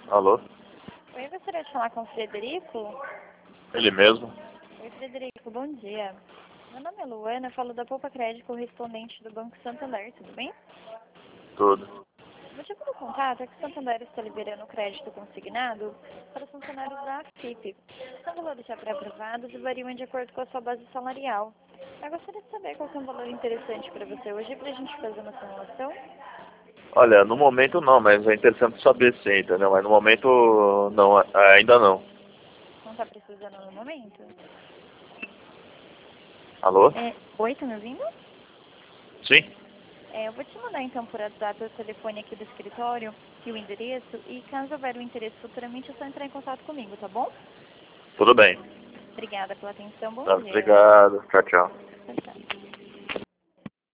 Alô? Oi, eu gostaria de falar com o Frederico. Ele mesmo? Oi, Frederico, bom dia. Meu nome é Luana, eu falo da Poupa Crédito, correspondente do Banco Santander, tudo bem? Tudo. O motivo do contato é que o Santander está liberando crédito consignado para os funcionários da AFIP. São valores já pré-aprovados e variam de acordo com a sua base salarial. Eu gostaria de saber qual é um valor interessante para você hoje para a gente fazer uma simulação. Olha, no momento não, mas é interessante saber sim, entendeu? Mas no momento não, ainda não. Não está precisando no momento? Alô? Oi, tá me ouvindo? Sim? Eu vou te mandar então por WhatsApp o telefone aqui do escritório e o endereço, e caso houver um interesse futuramente, é só entrar em contato comigo, tá bom? Tudo bem. Obrigada pela atenção, bom Tá, dia. obrigado. Tchau, tchau. Tchau, tchau.